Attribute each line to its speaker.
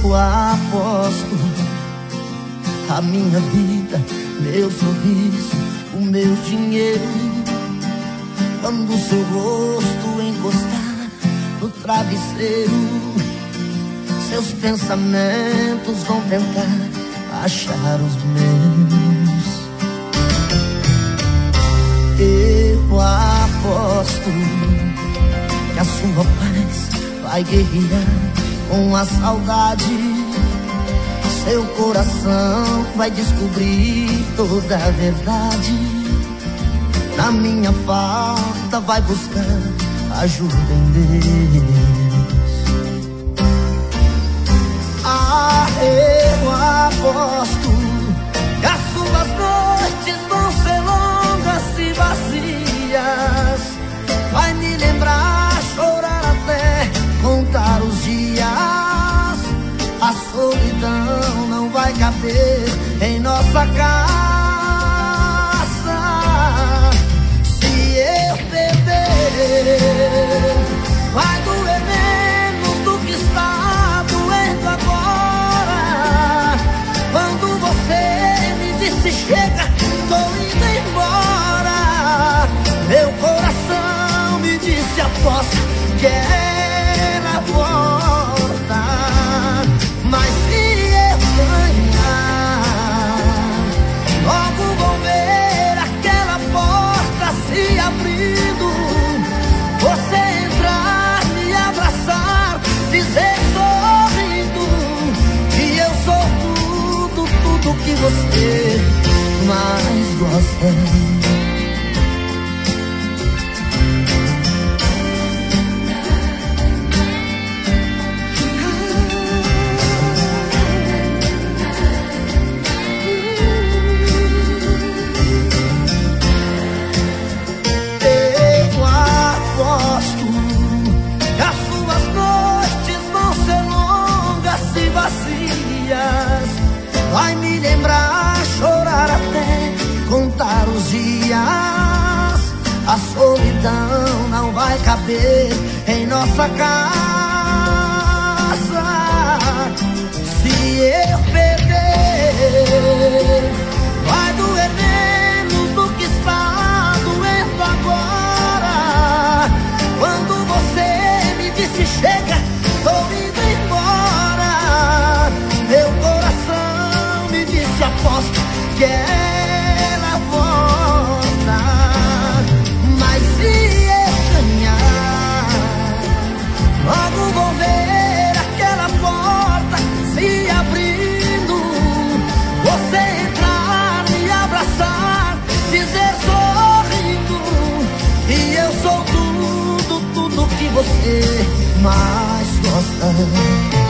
Speaker 1: eu aposto a minha vida, meu sorriso, o meu dinheiro. Quando seu rosto encostar no travesseiro, seus pensamentos vão tentar achar os meus. Eu aposto que a sua paz vai guerrear com a saudade. Seu coração vai descobrir toda a verdade. Na minha falta vai buscar ajuda em Deus. Ah, eu aposto que as suas noites vão ser longas e vazias. Vai me lembrar, chorar até contar os dias. A solidão não vai caber em nossa casa. Se eu perder, vai doer menos do que está doendo agora. Quando você me disse chega, tô indo embora, meu coração me disse aposta que ela volta. Mas se eu ganhar, logo vou ver aquela porta se abrindo. Você entrar, me abraçar, dizer sorrindo que eu sou tudo que você mais gosta. Vai me lembrar, chorar até contar os dias. A solidão não vai caber em nossa casa. Se eu perder, vai doer menos do que está doendo agora. Quando você me disse chega, tô indo embora, meu coração me disse aposto que ela volta. Mas se eu ganhar, logo vou ver aquela porta se abrindo. Você entrar, me abraçar, dizer sorrindo que eu sou tudo que você mais gosta.